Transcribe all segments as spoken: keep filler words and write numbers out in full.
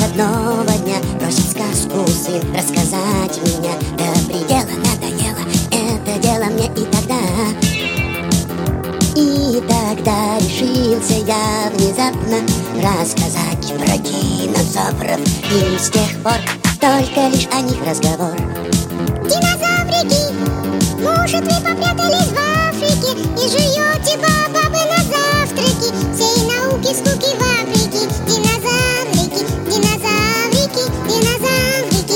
выходного дня просит сказку сын рассказать меня. До предела надоело это дело мне и тогда. И тогда решился я внезапно рассказать про динозавров. И с тех пор только лишь о них разговор. Динозаврики, может, вы попрятались в Африке и жуете бабабы на завтраки? Всей науки скуки в Африке. Динозаврики, динозаврики, динозаврики,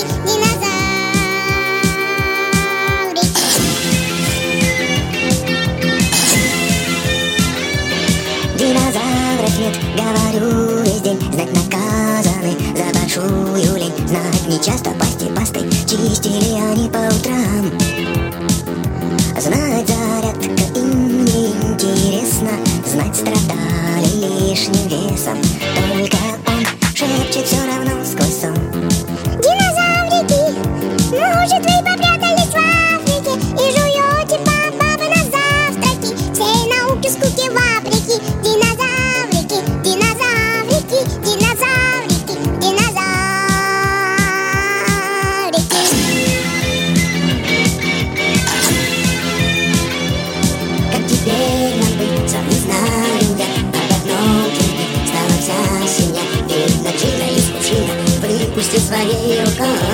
динозаврики. Динозавров нет, говорю весь день. Знать наказаны за большую лень. Знать нечасто пасти пастой чистили они по утрам. Знать зарядка им не интересно. Знать страдали лишним весом. Только он шепчет все равно сквозь сон. Динозаврики, может, вы попрятались в Африке и жуете бабабы на завтраки? Всей науки скуки в Африке. Динозаврики, динозаврики, динозаврики, динозаврики. Как теперь нам быть, сам не знаю я. Об одном твердит стала вся семья. Ведь начина из кувшина выпусти своей рукой.